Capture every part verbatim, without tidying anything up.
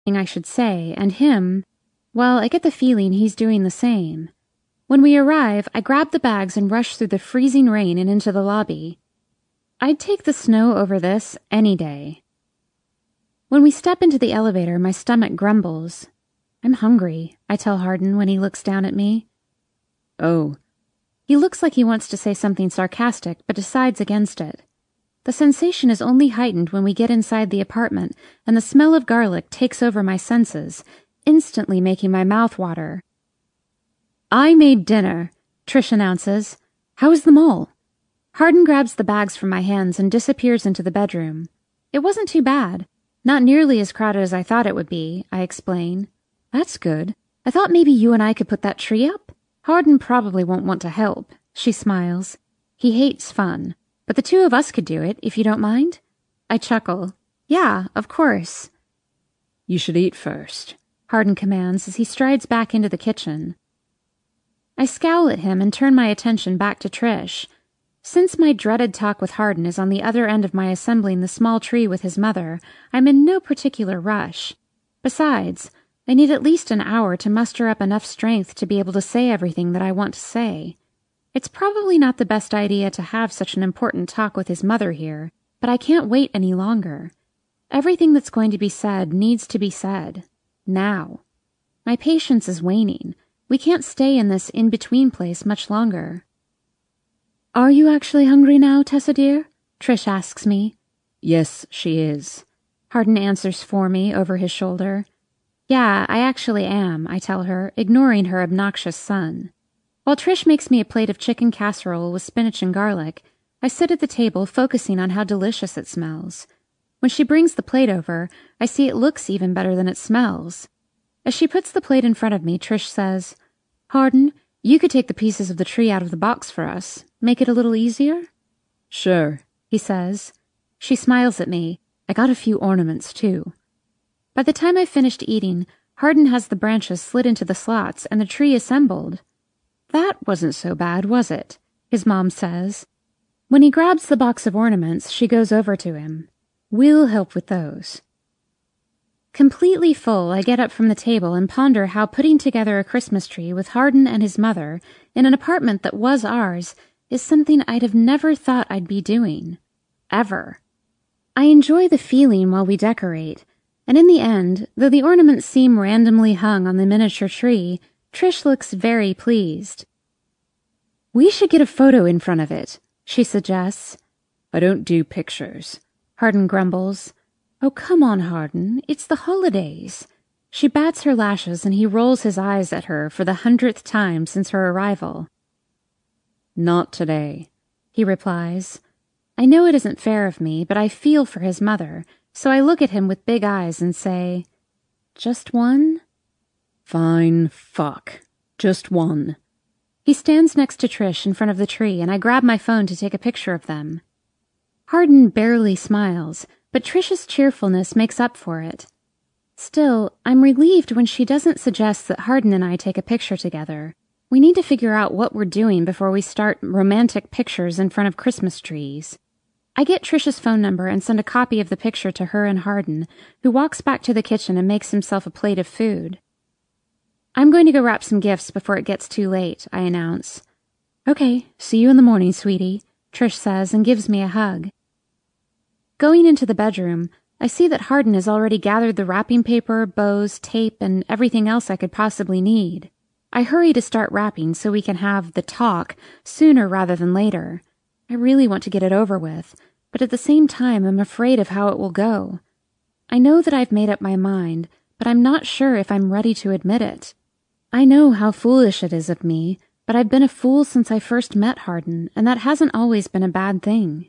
I should say, and him, well, I get the feeling he's doing the same. When we arrive, I grab the bags and rush through the freezing rain and into the lobby. I'd take the snow over this any day. When we step into the elevator, my stomach grumbles. I'm hungry, I tell Hardin when he looks down at me. Oh. He looks like he wants to say something sarcastic, but decides against it. The sensation is only heightened when we get inside the apartment, and the smell of garlic takes over my senses, instantly making my mouth water. I made dinner, Trish announces. How is the mole? Hardin grabs the bags from my hands and disappears into the bedroom. It wasn't too bad. Not nearly as crowded as I thought it would be, I explain. That's good. I thought maybe you and I could put that tree up. Hardin probably won't want to help, she smiles. He hates fun, but the two of us could do it, if you don't mind. I chuckle. Yeah, of course. You should eat first, Hardin commands as he strides back into the kitchen. I scowl at him and turn my attention back to Trish. Since my dreaded talk with Hardin is on the other end of my assembling the small tree with his mother, I'm in no particular rush. Besides, I need at least an hour to muster up enough strength to be able to say everything that I want to say. It's probably not the best idea to have such an important talk with his mother here, but I can't wait any longer. Everything that's going to be said needs to be said. Now. My patience is waning. We can't stay in this in-between place much longer. Are you actually hungry now, Tessa dear? Trish asks me. Yes, she is. Hardin answers for me over his shoulder. Yeah, I actually am, I tell her, ignoring her obnoxious son. While Trish makes me a plate of chicken casserole with spinach and garlic, I sit at the table focusing on how delicious it smells. When she brings the plate over, I see it looks even better than it smells. As she puts the plate in front of me, Trish says, Hardin, you could take the pieces of the tree out of the box for us. Make it a little easier? Sure, he says. She smiles at me. I got a few ornaments, too. By the time I've finished eating, Hardin has the branches slid into the slots and the tree assembled. That wasn't so bad, was it? His mom says. When he grabs the box of ornaments, she goes over to him. We'll help with those. Completely full, I get up from the table and ponder how putting together a Christmas tree with Hardin and his mother in an apartment that was ours is something I'd have never thought I'd be doing. Ever. I enjoy the feeling while we decorate, and in the end, though the ornaments seem randomly hung on the miniature tree, Trish looks very pleased. We should get a photo in front of it, she suggests. I don't do pictures, Hardin grumbles. Oh, come on, Hardin, it's the holidays. She bats her lashes and he rolls his eyes at her for the hundredth time since her arrival. Not today, he replies. I know it isn't fair of me, but I feel for his mother, so I look at him with big eyes and say, Just one? Fine, fuck. Just one. He stands next to Trish in front of the tree, and I grab my phone to take a picture of them. Hardin barely smiles, but Trish's cheerfulness makes up for it. Still, I'm relieved when she doesn't suggest that Hardin and I take a picture together. We need to figure out what we're doing before we start romantic pictures in front of Christmas trees. I get Trish's phone number and send a copy of the picture to her and Hardin, who walks back to the kitchen and makes himself a plate of food. I'm going to go wrap some gifts before it gets too late, I announce. Okay, see you in the morning, sweetie, Trish says and gives me a hug. Going into the bedroom, I see that Hardin has already gathered the wrapping paper, bows, tape, and everything else I could possibly need. I hurry to start wrapping so we can have the talk sooner rather than later. I really want to get it over with, but at the same time I'm afraid of how it will go. I know that I've made up my mind, but I'm not sure if I'm ready to admit it. I know how foolish it is of me, but I've been a fool since I first met Hardin, and that hasn't always been a bad thing.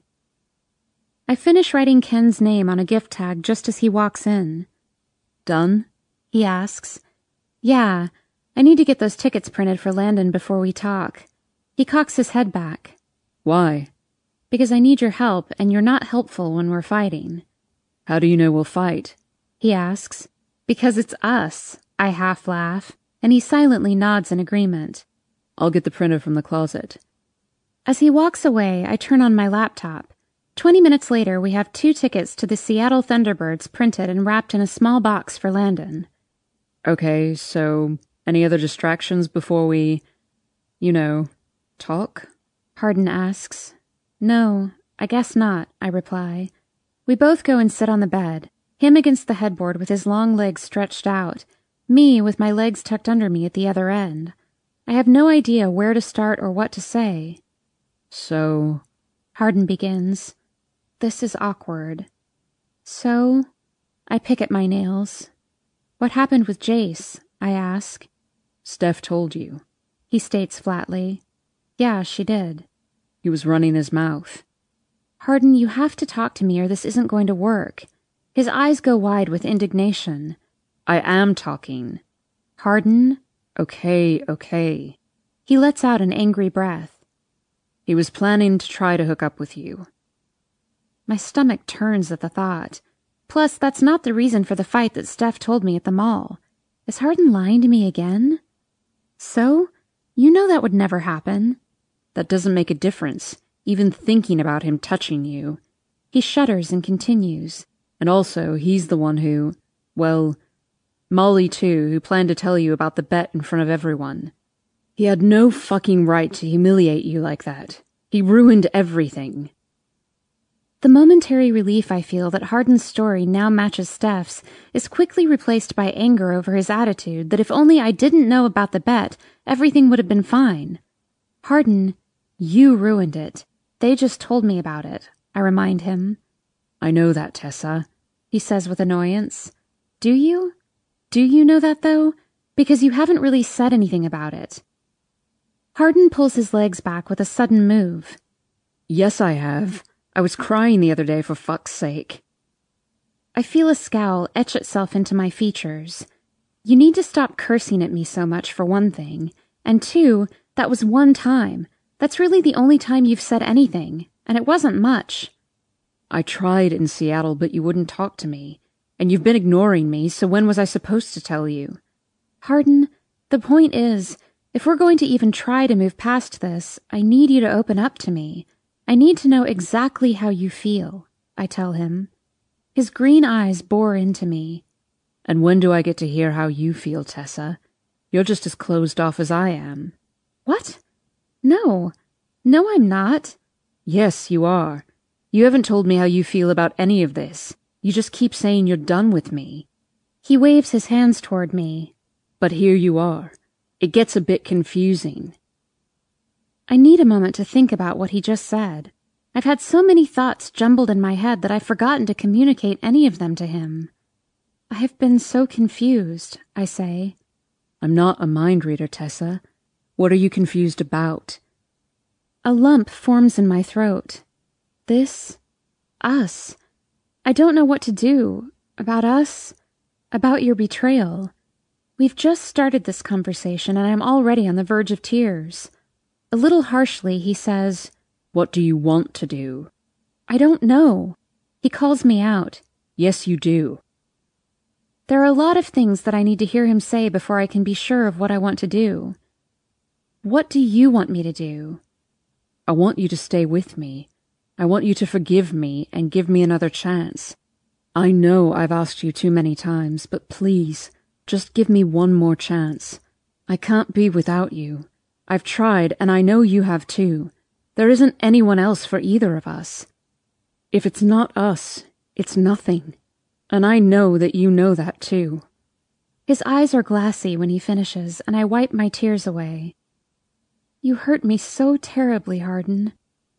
I finish writing Ken's name on a gift tag just as he walks in. Done? He asks. Yeah, I need to get those tickets printed for Landon before we talk. He cocks his head back. Why? Because I need your help, and you're not helpful when we're fighting. How do you know we'll fight? He asks. Because it's us, I half laugh, and he silently nods in agreement. I'll get the printer from the closet. As he walks away, I turn on my laptop. Twenty minutes later, we have two tickets to the Seattle Thunderbirds printed and wrapped in a small box for Landon. Okay, so any other distractions before we, you know, talk? Hardin asks. No, I guess not, I reply. We both go and sit on the bed, him against the headboard with his long legs stretched out, me with my legs tucked under me at the other end. I have no idea where to start or what to say. So... Hardin begins. This is awkward. So... I pick at my nails. What happened with Jace? I ask. Steph told you. He states flatly. Yeah, she did. He was running his mouth. Hardin, you have to talk to me or this isn't going to work. His eyes go wide with indignation. I am talking. Hardin? Okay, okay. He lets out an angry breath. He was planning to try to hook up with you. My stomach turns at the thought. Plus, that's not the reason for the fight that Steph told me at the mall. Is Hardin lying to me again? So? You know that would never happen. That doesn't make a difference, even thinking about him touching you. He shudders and continues. And also, he's the one who, well, Molly too, who planned to tell you about the bet in front of everyone. He had no fucking right to humiliate you like that. He ruined everything. The momentary relief I feel that Hardin's story now matches Steph's is quickly replaced by anger over his attitude that if only I didn't know about the bet, everything would have been fine. Hardin, you ruined it. They just told me about it, I remind him. I know that, Tessa, he says with annoyance. Do you? Do you know that, though? Because you haven't really said anything about it. Hardin pulls his legs back with a sudden move. Yes, I have. I was crying the other day for fuck's sake. I feel a scowl etch itself into my features. You need to stop cursing at me so much, for one thing. And two, that was one time. That's really the only time you've said anything, and it wasn't much. I tried in Seattle, but you wouldn't talk to me. And you've been ignoring me, so when was I supposed to tell you? Hardin, the point is, if we're going to even try to move past this, I need you to open up to me. I need to know exactly how you feel, I tell him. His green eyes bore into me. And when do I get to hear how you feel, Tessa? You're just as closed off as I am. What? No. No, I'm not. Yes, you are. You haven't told me how you feel about any of this. You just keep saying you're done with me. He waves his hands toward me. But here you are. It gets a bit confusing. I need a moment to think about what he just said. I've had so many thoughts jumbled in my head that I've forgotten to communicate any of them to him. I have been so confused, I say. I'm not a mind reader, Tessa. What are you confused about? A lump forms in my throat. This, us. I don't know what to do. About us. About your betrayal. We've just started this conversation and I'm already on the verge of tears. A little harshly, he says, What do you want to do? I don't know. He calls me out. Yes, you do. There are a lot of things that I need to hear him say before I can be sure of what I want to do. What do you want me to do? I want you to stay with me. I want you to forgive me and give me another chance. I know I've asked you too many times, but please, just give me one more chance. I can't be without you. I've tried, and I know you have too. There isn't anyone else for either of us. If it's not us, it's nothing. And I know that you know that too. His eyes are glassy when he finishes, and I wipe my tears away. You hurt me so terribly, Hardin.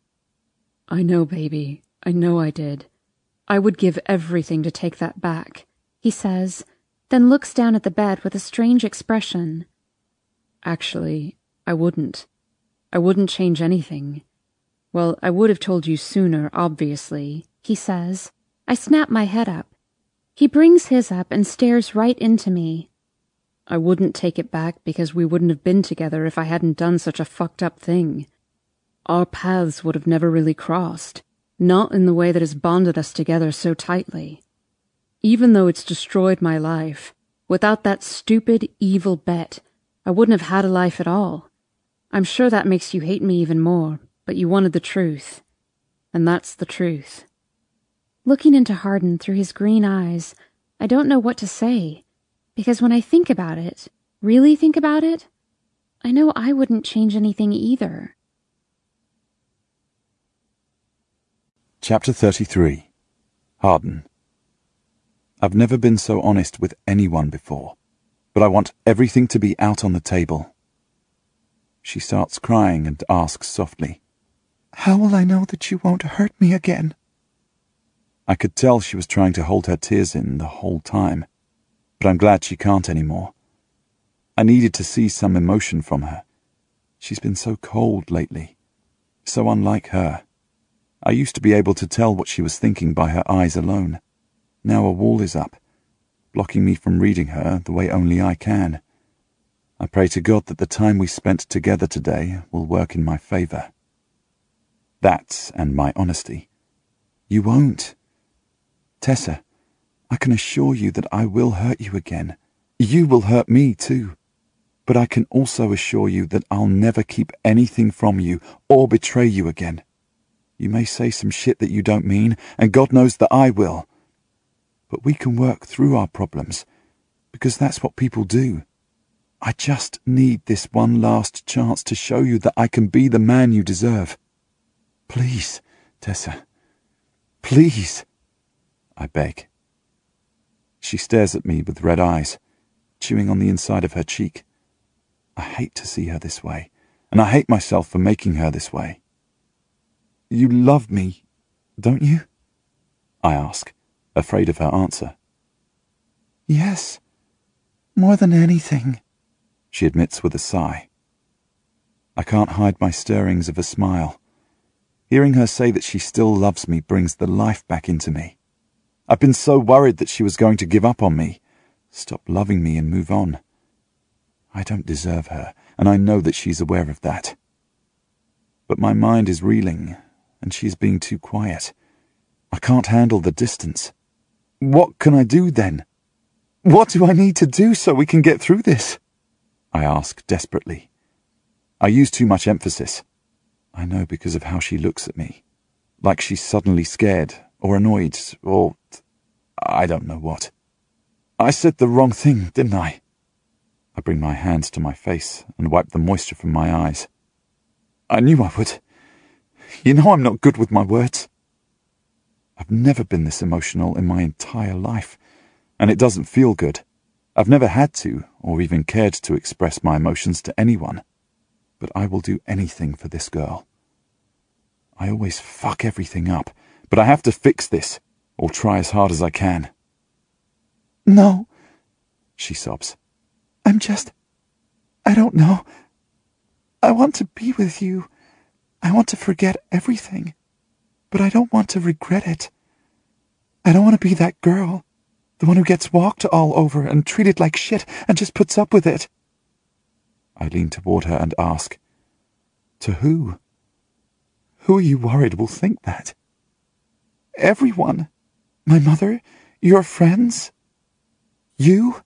I know, baby. I know I did. I would give everything to take that back, he says, then looks down at the bed with a strange expression. Actually, I wouldn't. I wouldn't change anything. Well, I would have told you sooner, obviously, he says. I snap my head up. He brings his up and stares right into me. I wouldn't take it back because we wouldn't have been together if I hadn't done such a fucked up thing. Our paths would have never really crossed, not in the way that has bonded us together so tightly. Even though it's destroyed my life, without that stupid, evil bet, I wouldn't have had a life at all. I'm sure that makes you hate me even more, but you wanted the truth. and that's the truth. Looking into Hardin through his green eyes, I don't know what to say, because when I think about it, really think about it, I know I wouldn't change anything either. Chapter thirty-three. Hardin. I've never been so honest with anyone before, but I want everything to be out on the table. She starts crying and asks softly, "How will I know that you won't hurt me again?" I could tell she was trying to hold her tears in the whole time, but I'm glad she can't anymore. I needed to see some emotion from her. She's been so cold lately, so unlike her. I used to be able to tell what she was thinking by her eyes alone. Now a wall is up, blocking me from reading her the way only I can. I pray to God that the time we spent together today will work in my favour. That and my honesty. You won't. Tessa, I can assure you that I will hurt you again. You will hurt me too. But I can also assure you that I'll never keep anything from you or betray you again. You may say some shit that you don't mean, and God knows that I will. But we can work through our problems, because that's what people do. I just need this one last chance to show you that I can be the man you deserve. Please, Tessa. Please, I beg. She stares at me with red eyes, chewing on the inside of her cheek. I hate to see her this way, and I hate myself for making her this way. You love me, don't you? I ask, afraid of her answer. Yes, more than anything, she admits with a sigh. I can't hide my stirrings of a smile. Hearing her say that she still loves me brings the life back into me. I've been so worried that she was going to give up on me, stop loving me and move on. I don't deserve her, and I know that she's aware of that. But my mind is reeling, and she's being too quiet. I can't handle the distance. What can I do then? What do I need to do so we can get through this? I ask desperately. I use too much emphasis. I know because of how she looks at me. Like she's suddenly scared, or annoyed, or I don't know what. I said the wrong thing, didn't I? I bring my hands to my face and wipe the moisture from my eyes. I knew I would. You know I'm not good with my words. I've never been this emotional in my entire life, and it doesn't feel good. I've never had to, or even cared to express my emotions to anyone. But I will do anything for this girl. I always fuck everything up, but I have to fix this, or try as hard as I can. No, she sobs. I'm just... I don't know. I want to be with you. I want to forget everything, but I don't want to regret it. I don't want to be that girl, the one who gets walked all over and treated like shit and just puts up with it. I lean toward her and ask, to who? Who are you worried will think that? Everyone. My mother, your friends, you.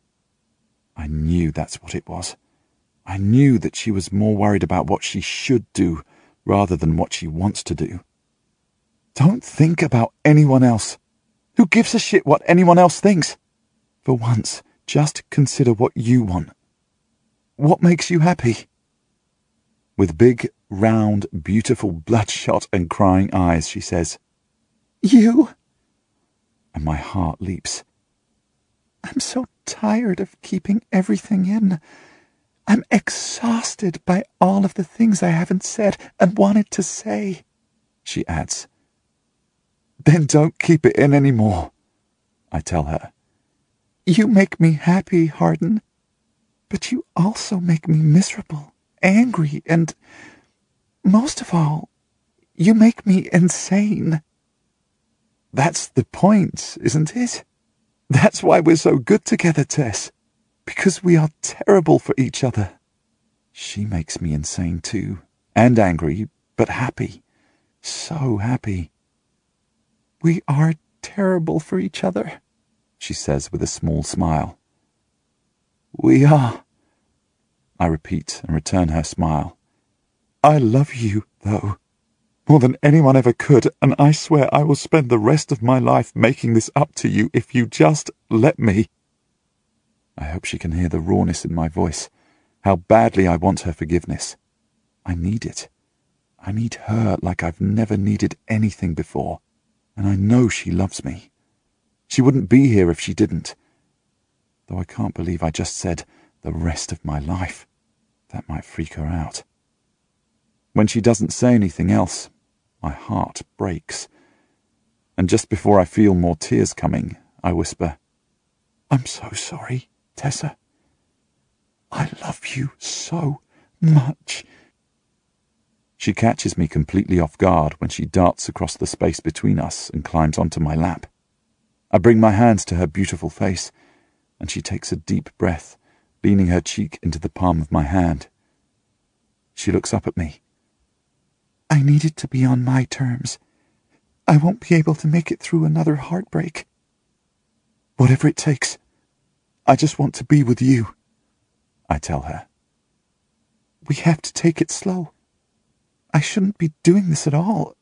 I knew that's what it was. I knew that she was more worried about what she should do rather than what she wants to do. Don't think about anyone else. Who gives a shit what anyone else thinks? For once, just consider what you want. What makes you happy? With big, round, beautiful, bloodshot and crying eyes, she says, You. And my heart leaps. I'm so tired of keeping everything in. I'm exhausted by all of the things I haven't said and wanted to say, she adds. Then don't keep it in anymore, I tell her. You make me happy, Hardin, but you also make me miserable, angry, and, most of all, you make me insane. That's the point, isn't it? That's why we're so good together, Tess. Because we are terrible for each other. She makes me insane too, and angry, but happy. So happy. We are terrible for each other, she says with a small smile. We are, I repeat and return her smile. I love you, though, more than anyone ever could, and I swear I will spend the rest of my life making this up to you if you just let me." I hope she can hear the rawness in my voice, how badly I want her forgiveness. I need it. I need her like I've never needed anything before, and I know she loves me. She wouldn't be here if she didn't. Though I can't believe I just said the rest of my life. That might freak her out. When she doesn't say anything else, my heart breaks. And just before I feel more tears coming, I whisper, "I'm so sorry, Tessa. I love you so much." She catches me completely off guard when she darts across the space between us and climbs onto my lap. I bring my hands to her beautiful face, and she takes a deep breath, leaning her cheek into the palm of my hand. She looks up at me. "I need it to be on my terms. I won't be able to make it through another heartbreak. Whatever it takes, I just want to be with you," I tell her. "We have to take it slow. I shouldn't be doing this at all.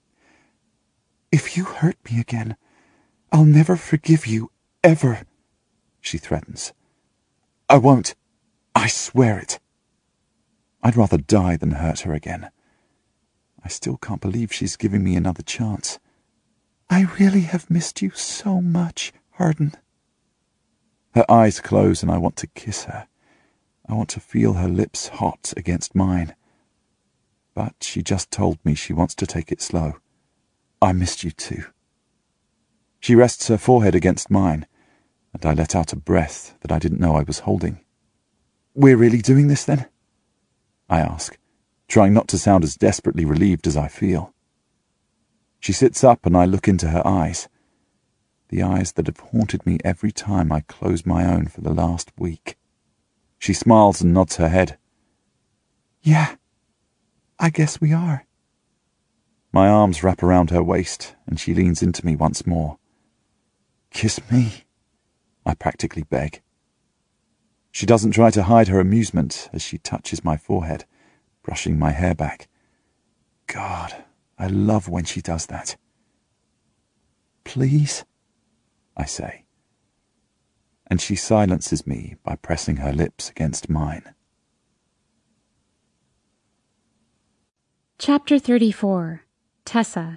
If you hurt me again, I'll never forgive you, ever," she threatens. "I won't. I swear it." I'd rather die than hurt her again. I still can't believe she's giving me another chance. "I really have missed you so much, Hardin." Her eyes close and I want to kiss her. I want to feel her lips hot against mine. But she just told me she wants to take it slow. "I missed you too." She rests her forehead against mine, and I let out a breath that I didn't know I was holding. "We're really doing this, then?" I ask, trying not to sound as desperately relieved as I feel. She sits up and I look into her eyes, the eyes that have haunted me every time I close my own for the last week. She smiles and nods her head. "Yeah, I guess we are." My arms wrap around her waist and she leans into me once more. "Kiss me," I practically beg. She doesn't try to hide her amusement as she touches my forehead, brushing my hair back. God, I love when she does that. "Please," I say. And she silences me by pressing her lips against mine. Chapter thirty-four. Tessa.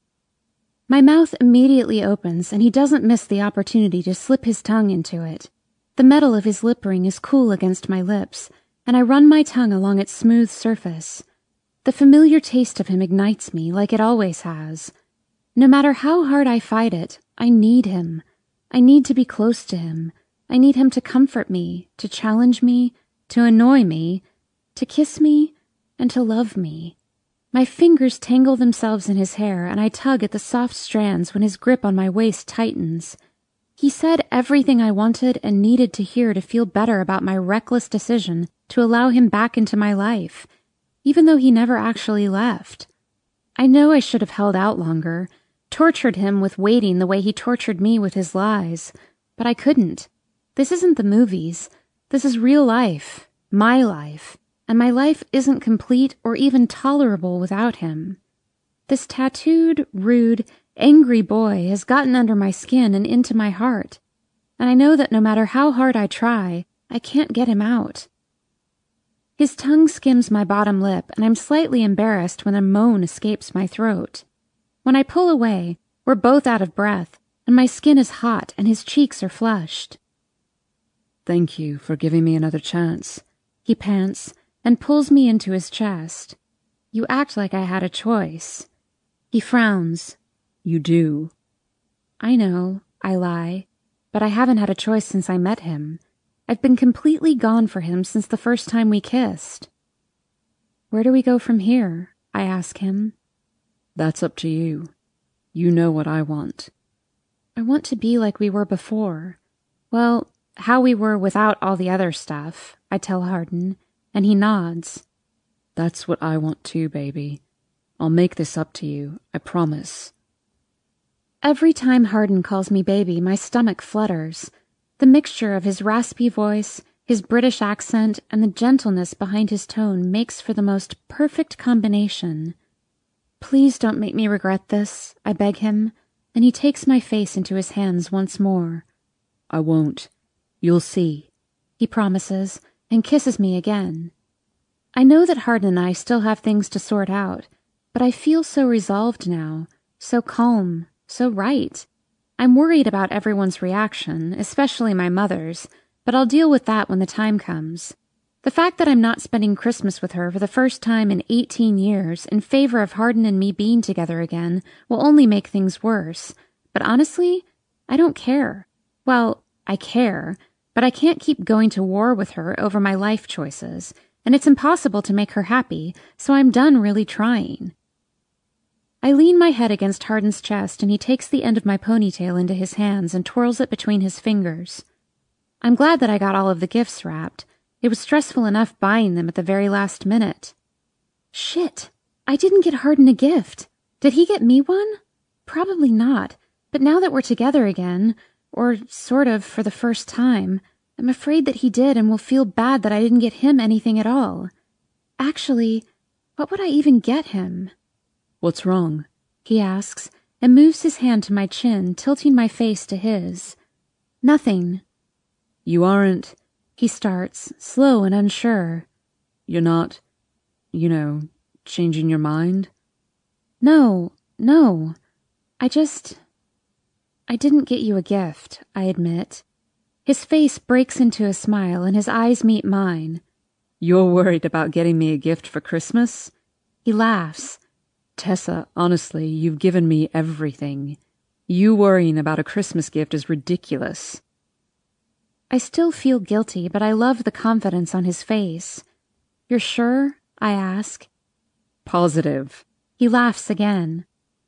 My mouth immediately opens, and he doesn't miss the opportunity to slip his tongue into it. The metal of his lip ring is cool against my lips, and I run my tongue along its smooth surface. The familiar taste of him ignites me, like it always has. No matter how hard I fight it, I need him. I need to be close to him. I need him to comfort me, to challenge me, to annoy me, to kiss me, and to love me. My fingers tangle themselves in his hair, and I tug at the soft strands when his grip on my waist tightens. He said everything I wanted and needed to hear to feel better about my reckless decision to allow him back into my life, even though he never actually left. I know I should have held out longer, tortured him with waiting the way he tortured me with his lies, but I couldn't. This isn't the movies. This is real life, my life. And my life isn't complete or even tolerable without him. This tattooed, rude, angry boy has gotten under my skin and into my heart, and I know that no matter how hard I try, I can't get him out. His tongue skims my bottom lip, and I'm slightly embarrassed when a moan escapes my throat. When I pull away, we're both out of breath, and my skin is hot and his cheeks are flushed. "Thank you for giving me another chance," he pants, and pulls me into his chest. "You act like I had a choice." He frowns. "You do." "I know," I lie, "but I haven't had a choice since I met him. I've been completely gone for him since the first time we kissed." "Where do we go from here?" I ask him. "That's up to you. You know what I want." "I want to be like we were before. Well, how we were without all the other stuff," I tell Hardin, and he nods. "That's what I want too, baby. I'll make this up to you, I promise." Every time Hardin calls me baby, my stomach flutters. The mixture of his raspy voice, his British accent, and the gentleness behind his tone makes for the most perfect combination. Please don't make me regret this, I beg him, and he takes my face into his hands once more. I won't. You'll see, he promises, and kisses me again. I know that Hardin and I still have things to sort out, but I feel so resolved now, so calm, so right. I'm worried about everyone's reaction, especially my mother's, but I'll deal with that when the time comes. The fact that I'm not spending Christmas with her for the first time in eighteen years in favor of Hardin and me being together again will only make things worse. But honestly, I don't care. Well, I care, but I can't keep going to war with her over my life choices, and it's impossible to make her happy, so I'm done really trying. I lean my head against Hardin's chest, and he takes the end of my ponytail into his hands and twirls it between his fingers. I'm glad that I got all of the gifts wrapped. It was stressful enough buying them at the very last minute. Shit, I didn't get Hardin a gift. Did he get me one? Probably not, but now that we're together again, or sort of for the first time, I'm afraid that he did and will feel bad that I didn't get him anything at all. Actually, what would I even get him? What's wrong? He asks, and moves his hand to my chin, tilting my face to his. Nothing. You aren't... He starts, slow and unsure. You're not, you know, changing your mind? No, no. I just... I didn't get you a gift, I admit. His face breaks into a smile and his eyes meet mine. You're worried about getting me a gift for Christmas? He laughs. Tessa, honestly, you've given me everything. You worrying about a Christmas gift is ridiculous. I still feel guilty, but I love the confidence on his face. You're sure? I ask. Positive. He laughs again.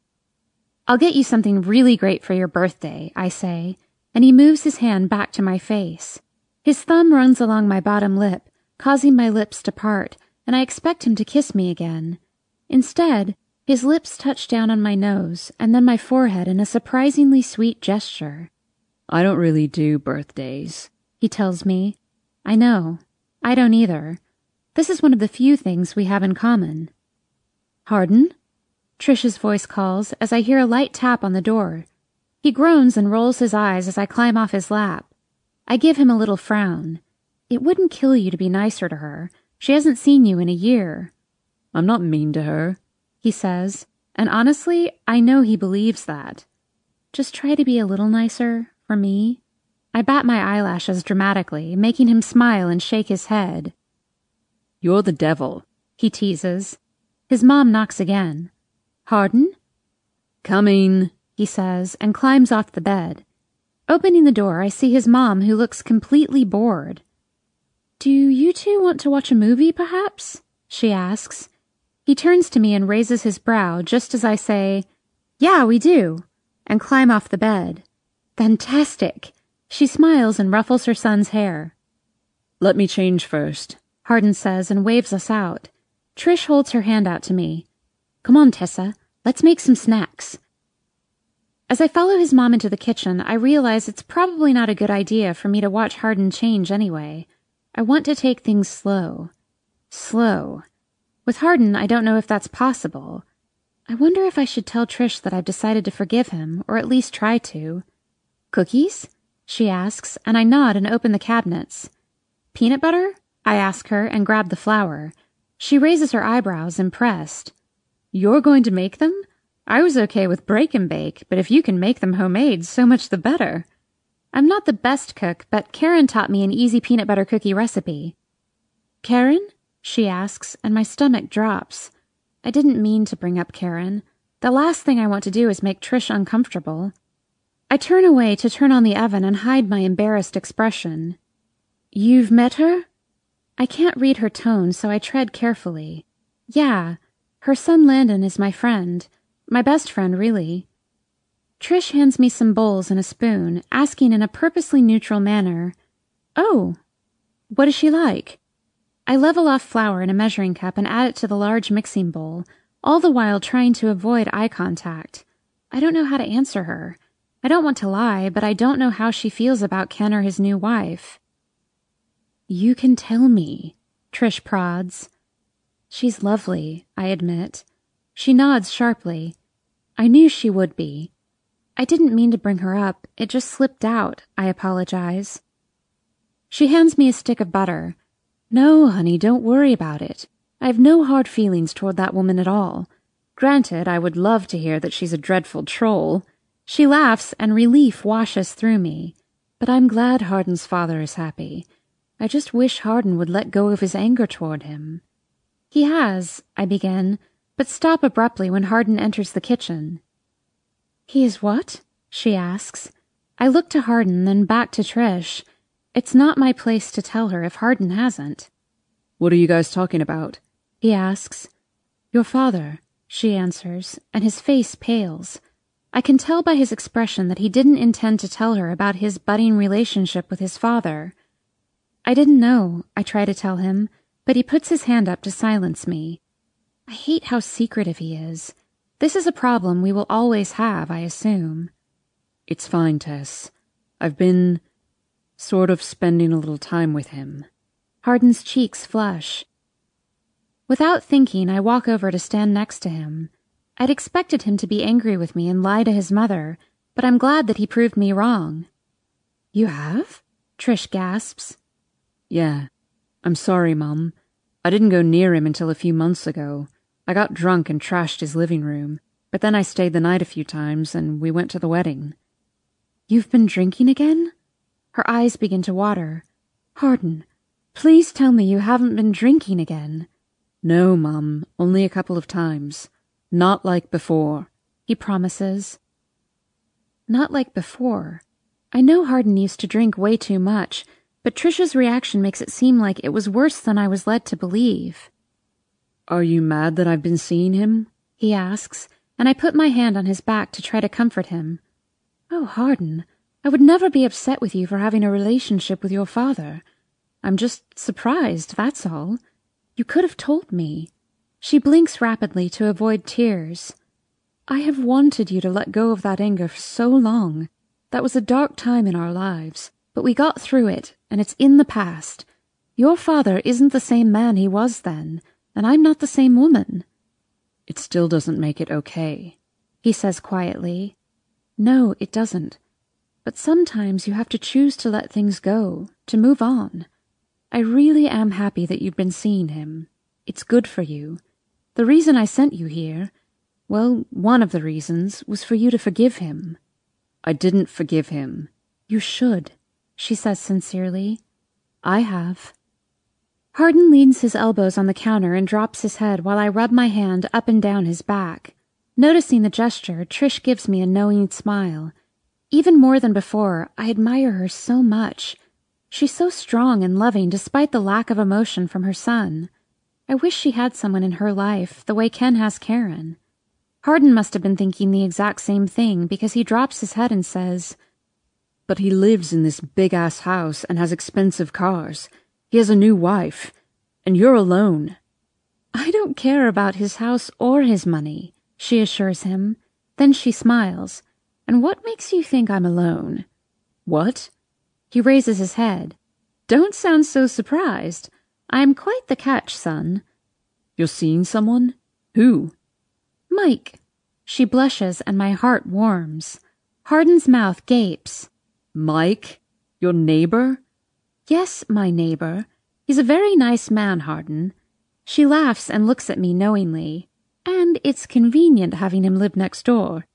I'll get you something really great for your birthday, I say, and he moves his hand back to my face. His thumb runs along my bottom lip, causing my lips to part, and I expect him to kiss me again. Instead, his lips touch down on my nose and then my forehead in a surprisingly sweet gesture. I don't really do birthdays, he tells me. I know. I don't either. This is one of the few things we have in common. Hardin? Trish's voice calls as I hear a light tap on the door. He groans and rolls his eyes as I climb off his lap. I give him a little frown. It wouldn't kill you to be nicer to her. She hasn't seen you in a year. I'm not mean to her, he says, and honestly, I know he believes that. Just try to be a little nicer, for me. I bat my eyelashes dramatically, making him smile and shake his head. You're the devil, he teases. His mom knocks again. Hardin? Coming, he says, and climbs off the bed. Opening the door, I see his mom, who looks completely bored. Do you two want to watch a movie, perhaps? She asks. He turns to me and raises his brow just as I say, Yeah, we do, and climb off the bed. Fantastic! She smiles and ruffles her son's hair. Let me change first, Hardin says and waves us out. Trish holds her hand out to me. Come on, Tessa, let's make some snacks. As I follow his mom into the kitchen, I realize it's probably not a good idea for me to watch Hardin change anyway. I want to take things slow. Slow. With Hardin, I don't know if that's possible. I wonder if I should tell Trish that I've decided to forgive him, or at least try to. Cookies? She asks, and I nod and open the cabinets. Peanut butter? I ask her and grab the flour. She raises her eyebrows, impressed. You're going to make them? I was okay with break and bake, but if you can make them homemade, so much the better. I'm not the best cook, but Karen taught me an easy peanut butter cookie recipe. Karen? She asks, and my stomach drops. I didn't mean to bring up Karen. The last thing I want to do is make Trish uncomfortable. I turn away to turn on the oven and hide my embarrassed expression. You've met her? I can't read her tone, so I tread carefully. Yeah, her son Landon is my friend. My best friend, really. Trish hands me some bowls and a spoon, asking in a purposely neutral manner, Oh, what is she like? I level off flour in a measuring cup and add it to the large mixing bowl, all the while trying to avoid eye contact. I don't know how to answer her. I don't want to lie, but I don't know how she feels about Ken or his new wife. You can tell me, Trish prods. She's lovely, I admit. She nods sharply. I knew she would be. I didn't mean to bring her up. It just slipped out. I apologize. She hands me a stick of butter. No, honey, don't worry about it. I have no hard feelings toward that woman at all. Granted, I would love to hear that she's a dreadful troll. She laughs, and relief washes through me. But I'm glad Hardin's father is happy. I just wish Hardin would let go of his anger toward him. He has, I begin, but stop abruptly when Hardin enters the kitchen. He is what? She asks. I look to Hardin, then back to Trish. It's not my place to tell her if Hardin hasn't. What are you guys talking about? He asks. Your father, she answers, and his face pales. I can tell by his expression that he didn't intend to tell her about his budding relationship with his father. I didn't know, I try to tell him, but he puts his hand up to silence me. I hate how secretive he is. This is a problem we will always have, I assume. It's fine, Tess. I've been sort of spending a little time with him. Hardin's cheeks flush. Without thinking, I walk over to stand next to him. I'd expected him to be angry with me and lie to his mother, but I'm glad that he proved me wrong. You have? Trish gasps. Yeah. I'm sorry, Mum. I didn't go near him until a few months ago. I got drunk and trashed his living room, but then I stayed the night a few times and we went to the wedding. You've been drinking again? Her eyes begin to water. Hardin, please tell me you haven't been drinking again. No, Mum, only a couple of times. Not like before, he promises. Not like before. I know Hardin used to drink way too much, but Trisha's reaction makes it seem like it was worse than I was led to believe. Are you mad that I've been seeing him? He asks, and I put my hand on his back to try to comfort him. Oh, Hardin, I would never be upset with you for having a relationship with your father. I'm just surprised, that's all. You could have told me. She blinks rapidly to avoid tears. I have wanted you to let go of that anger for so long. That was a dark time in our lives, but we got through it, and it's in the past. Your father isn't the same man he was then, and I'm not the same woman. It still doesn't make it okay, he says quietly. No, it doesn't. But sometimes you have to choose to let things go, to move on. I really am happy that you've been seeing him. It's good for you. The reason I sent you here, well, one of the reasons, was for you to forgive him. I didn't forgive him. You should, she says sincerely. I have. Hardin leans his elbows on the counter and drops his head while I rub my hand up and down his back. Noticing the gesture, Trish gives me a knowing smile. Even more than before, I admire her so much. She's so strong and loving despite the lack of emotion from her son. I wish she had someone in her life the way Ken has Karen. Hardin must have been thinking the exact same thing because he drops his head and says, But he lives in this big-ass house and has expensive cars. He has a new wife, and you're alone. I don't care about his house or his money, she assures him. Then she smiles. And what makes you think I'm alone? What? He raises his head. Don't sound so surprised. I'm quite the catch, son. You're seeing someone? Who? Mike. She blushes and my heart warms. Hardin's mouth gapes. Mike? Your neighbor? Yes, my neighbor. He's a very nice man, Hardin. She laughs and looks at me knowingly. And it's convenient having him live next door.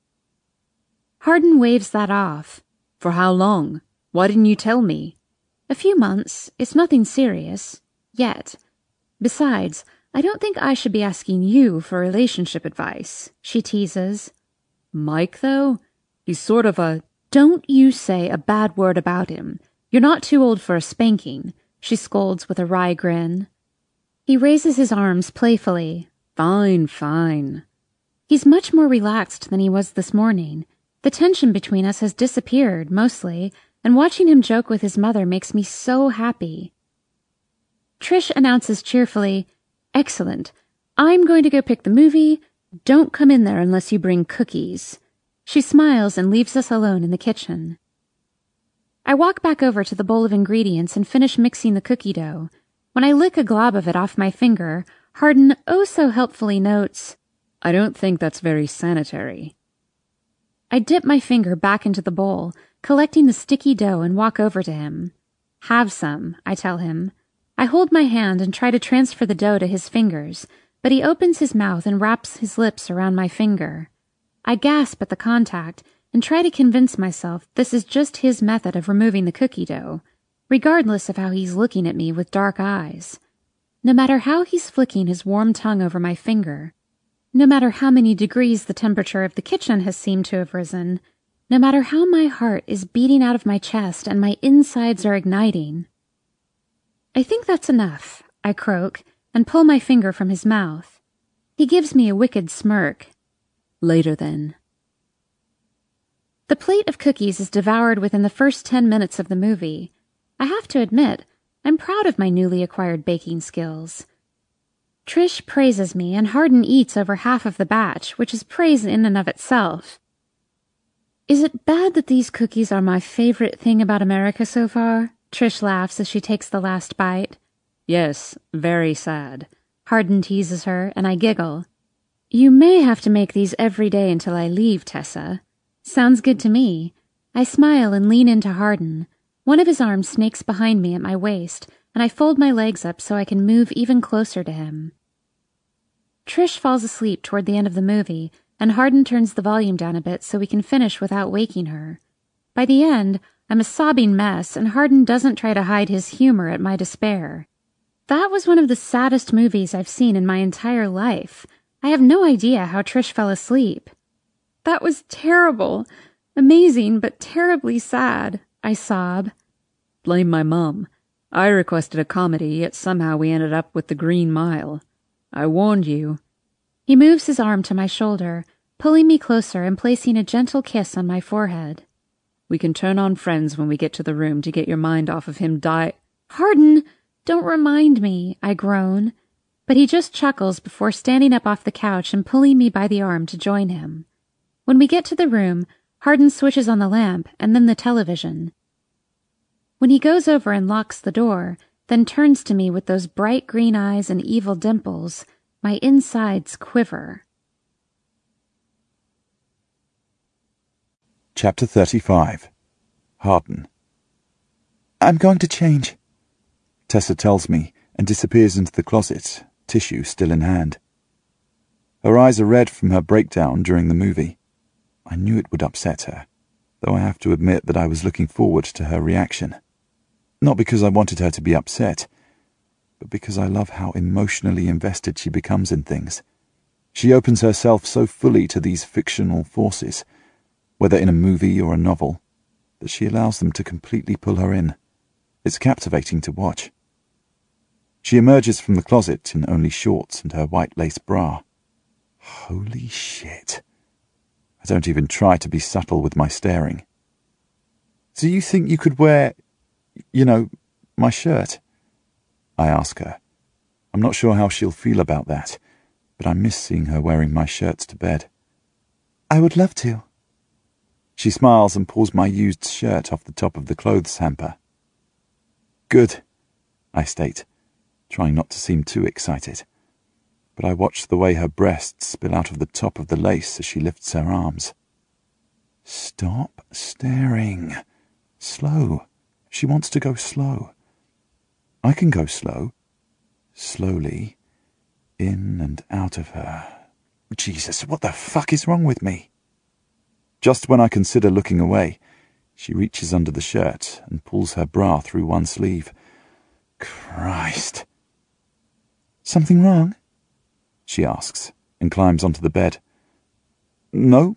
Hardin waves that off. For how long? Why didn't you tell me? A few months. It's nothing serious. Yet. Besides, I don't think I should be asking you for relationship advice, she teases. Mike, though? He's sort of a... Don't you say a bad word about him. You're not too old for a spanking, she scolds with a wry grin. He raises his arms playfully. Fine, fine. He's much more relaxed than he was this morning. The tension between us has disappeared, mostly, and watching him joke with his mother makes me so happy. Trish announces cheerfully, Excellent. I'm going to go pick the movie. Don't come in there unless you bring cookies. She smiles and leaves us alone in the kitchen. I walk back over to the bowl of ingredients and finish mixing the cookie dough. When I lick a glob of it off my finger, Hardin oh so helpfully notes, I don't think that's very sanitary. I dip my finger back into the bowl, collecting the sticky dough, and walk over to him. Have some, I tell him. I hold my hand and try to transfer the dough to his fingers, but he opens his mouth and wraps his lips around my finger. I gasp at the contact and try to convince myself this is just his method of removing the cookie dough, regardless of how he's looking at me with dark eyes. No matter how he's flicking his warm tongue over my finger, no matter how many degrees the temperature of the kitchen has seemed to have risen, no matter how my heart is beating out of my chest and my insides are igniting. I think that's enough, I croak, and pull my finger from his mouth. He gives me a wicked smirk. Later, then. The plate of cookies is devoured within the first ten minutes of the movie. I have to admit, I'm proud of my newly acquired baking skills. Trish praises me, and Hardin eats over half of the batch, which is praise in and of itself. Is it bad that these cookies are my favorite thing about America so far? Trish laughs as she takes the last bite. Yes, very sad. Hardin teases her, and I giggle. You may have to make these every day until I leave, Tessa. Sounds good to me. I smile and lean into Hardin. One of his arms snakes behind me at my waist, and I fold my legs up so I can move even closer to him. Trish falls asleep toward the end of the movie, and Hardin turns the volume down a bit so we can finish without waking her. By the end, I'm a sobbing mess, and Hardin doesn't try to hide his humor at my despair. That was one of the saddest movies I've seen in my entire life. I have no idea how Trish fell asleep. That was terrible. Amazing, but terribly sad, I sob. Blame my mum. I requested a comedy, yet somehow we ended up with The Green Mile. I warned you. He moves his arm to my shoulder, pulling me closer and placing a gentle kiss on my forehead. We can turn on Friends when we get to the room to get your mind off of him die- Hardin, don't remind me, I groan. But he just chuckles before standing up off the couch and pulling me by the arm to join him. When we get to the room, Hardin switches on the lamp and then the television. When he goes over and locks the door, then turns to me with those bright green eyes and evil dimples, my insides quiver. Chapter thirty-five. Hardin. I'm going to change, Tessa tells me and disappears into the closet, tissue still in hand. Her eyes are red from her breakdown during the movie. I knew it would upset her, though I have to admit that I was looking forward to her reaction. Not because I wanted her to be upset, but because I love how emotionally invested she becomes in things. She opens herself so fully to these fictional forces, whether in a movie or a novel, that she allows them to completely pull her in. It's captivating to watch. She emerges from the closet in only shorts and her white lace bra. Holy shit. I don't even try to be subtle with my staring. Do you think you could wear, you know, my shirt? I ask her. I'm not sure how she'll feel about that, but I miss seeing her wearing my shirts to bed. I would love to. She smiles and pulls my used shirt off the top of the clothes hamper. Good, I state, trying not to seem too excited. But I watch the way her breasts spill out of the top of the lace as she lifts her arms. Stop staring. Slow. She wants to go slow. I can go slow. Slowly. In and out of her. Jesus, what the fuck is wrong with me? Just when I consider looking away, she reaches under the shirt and pulls her bra through one sleeve. Christ. Something wrong? She asks, and climbs onto the bed. No.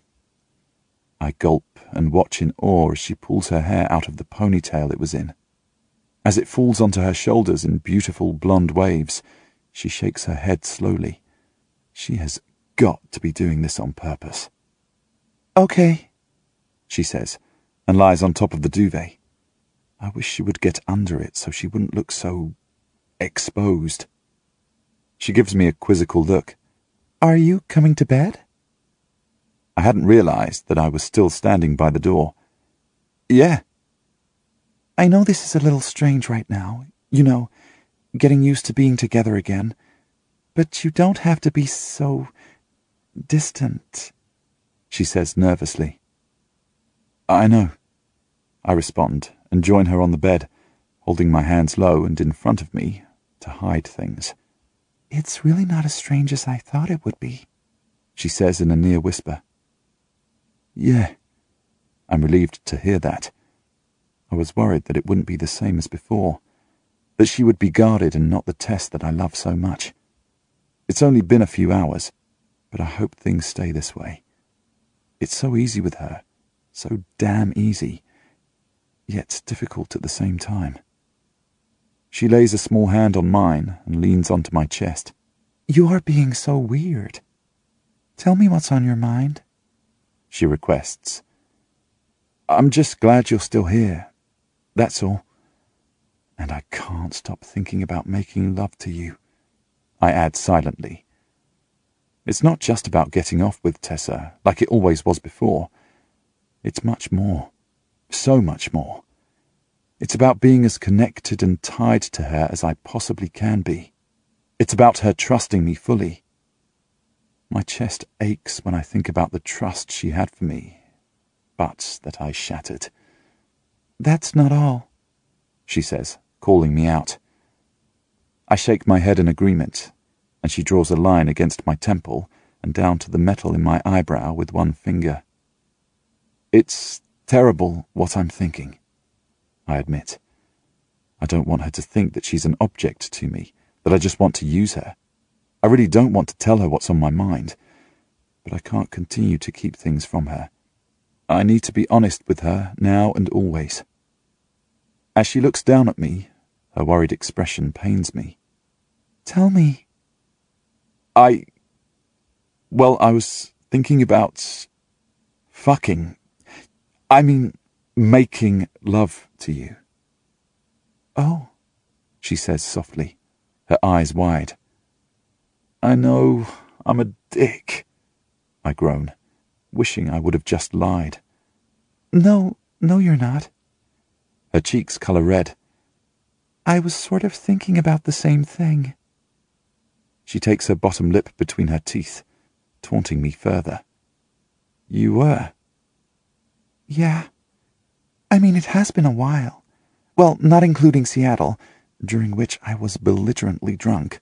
I gulp and watch in awe as she pulls her hair out of the ponytail it was in. As it falls onto her shoulders in beautiful blonde waves, she shakes her head slowly. She has got to be doing this on purpose. Okay, she says, and lies on top of the duvet. I wish she would get under it so she wouldn't look so exposed. She gives me a quizzical look. Are you coming to bed? I hadn't realized that I was still standing by the door. Yeah. I know this is a little strange right now, you know, getting used to being together again, but you don't have to be so distant, she says nervously. I know, I respond and join her on the bed, holding my hands low and in front of me to hide things. It's really not as strange as I thought it would be, she says in a near whisper. Yeah, I'm relieved to hear that. I was worried that it wouldn't be the same as before, that she would be guarded and not the Tess that I love so much. It's only been a few hours, but I hope things stay this way. It's so easy with her, so damn easy, yet difficult at the same time. She lays a small hand on mine and leans onto my chest. You're being so weird. Tell me what's on your mind, she requests. I'm just glad you're still here, that's all. And I can't stop thinking about making love to you, I add silently. It's not just about getting off with Tessa, like it always was before. It's much more, so much more. It's about being as connected and tied to her as I possibly can be. It's about her trusting me fully. My chest aches when I think about the trust she had for me, but that I shattered. That's not all, she says, calling me out. I shake my head in agreement, and she draws a line against my temple and down to the metal in my eyebrow with one finger. It's terrible what I'm thinking, I admit. I don't want her to think that she's an object to me, that I just want to use her. I really don't want to tell her what's on my mind, but I can't continue to keep things from her. I need to be honest with her now and always. As she looks down at me, her worried expression pains me. Tell me. I... Well, I was thinking about... fucking... I mean, making love to you. Oh, she says softly, her eyes wide. I know I'm a dick, I groan, wishing I would have just lied. No, no you're not. Her cheeks colour red. I was sort of thinking about the same thing. She takes her bottom lip between her teeth, taunting me further. You were? Yeah. I mean, it has been a while. Well, not including Seattle, during which I was belligerently drunk.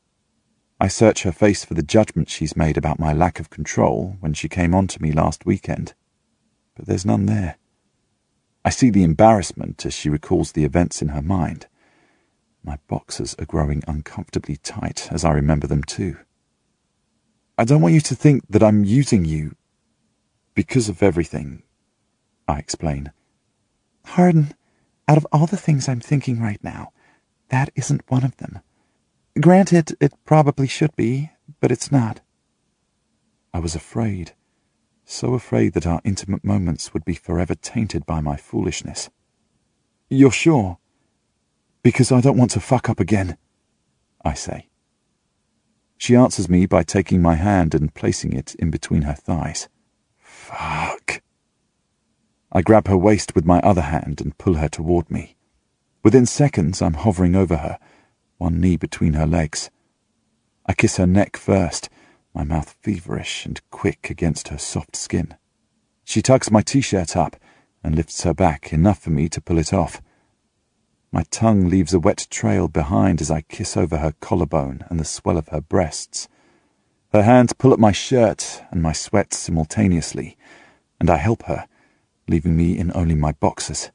I search her face for the judgment she's made about my lack of control when she came on to me last weekend, but there's none there. I see the embarrassment as she recalls the events in her mind. My boxers are growing uncomfortably tight as I remember them too. I don't want you to think that I'm using you because of everything, I explain. Hardin, out of all the things I'm thinking right now, that isn't one of them. Granted, it probably should be, but it's not. I was afraid, so afraid that our intimate moments would be forever tainted by my foolishness. You're sure? Because I don't want to fuck up again, I say. She answers me by taking my hand and placing it in between her thighs. Fuck. I grab her waist with my other hand and pull her toward me. Within seconds, I'm hovering over her, one knee between her legs. I kiss her neck first, my mouth feverish and quick against her soft skin. She tugs my t-shirt up and lifts her back enough for me to pull it off. My tongue leaves a wet trail behind as I kiss over her collarbone and the swell of her breasts. Her hands pull at my shirt and my sweat simultaneously, and I help her, leaving me in only my boxers.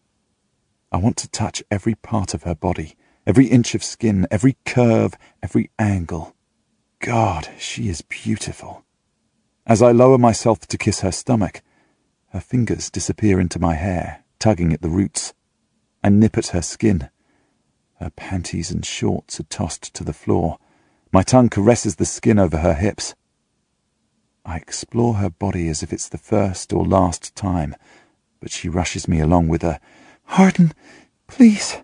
I want to touch every part of her body, every inch of skin, every curve, every angle. God, she is beautiful. As I lower myself to kiss her stomach, her fingers disappear into my hair, tugging at the roots. I nip at her skin. Her panties and shorts are tossed to the floor. My tongue caresses the skin over her hips. I explore her body as if it's the first or last time, but she rushes me along with a, Hardin, please.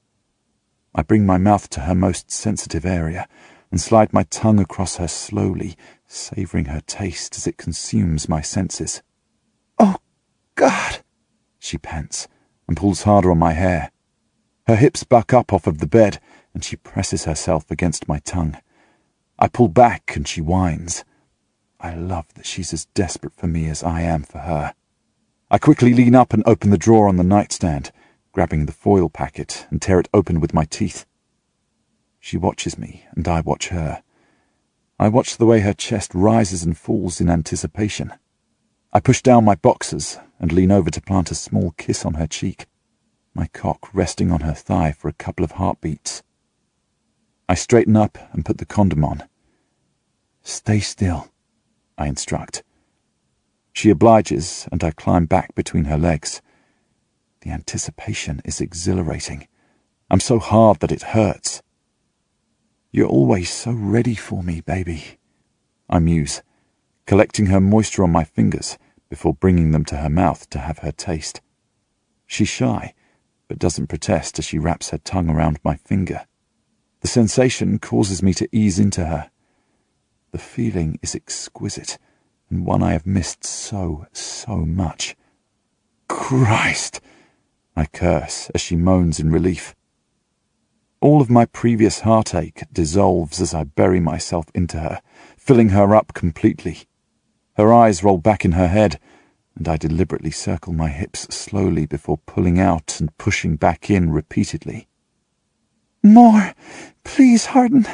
I bring my mouth to her most sensitive area and slide my tongue across her slowly, savouring her taste as it consumes my senses. Oh, God, she pants and pulls harder on my hair. Her hips buck up off of the bed and she presses herself against my tongue. I pull back and she whines. I love that she's as desperate for me as I am for her. I quickly lean up and open the drawer on the nightstand, grabbing the foil packet, and tear it open with my teeth. She watches me, and I watch her. I watch the way her chest rises and falls in anticipation. I push down my boxers and lean over to plant a small kiss on her cheek, my cock resting on her thigh for a couple of heartbeats. I straighten up and put the condom on. "Stay still," I instruct. She obliges, and I climb back between her legs. The anticipation is exhilarating. I'm so hard that it hurts. "You're always so ready for me, baby," I muse, collecting her moisture on my fingers before bringing them to her mouth to have her taste. She's shy, but doesn't protest as she wraps her tongue around my finger. The sensation causes me to ease into her. The feeling is exquisite, and one I have missed so, so much. "Christ!" I curse as she moans in relief. All of my previous heartache dissolves as I bury myself into her, filling her up completely. Her eyes roll back in her head, and I deliberately circle my hips slowly before pulling out and pushing back in repeatedly. "More! Please, Hardin!"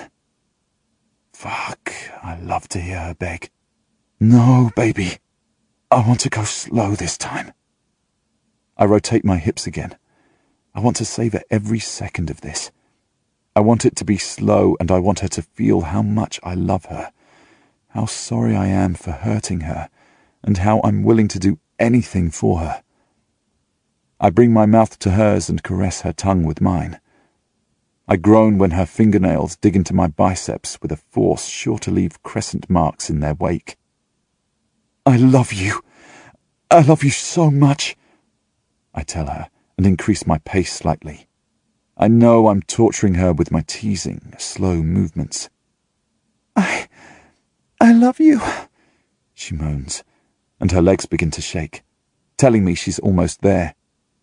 Fuck, I love to hear her beg. "No, baby. I want to go slow this time." I rotate my hips again. I want to savor every second of this. I want it to be slow, and I want her to feel how much I love her, how sorry I am for hurting her, and how I'm willing to do anything for her. I bring my mouth to hers and caress her tongue with mine. I groan when her fingernails dig into my biceps with a force sure to leave crescent marks in their wake. "I love you. I love you so much," I tell her, and increase my pace slightly. I know I'm torturing her with my teasing, slow movements. I... I love you," she moans, and her legs begin to shake, telling me she's almost there.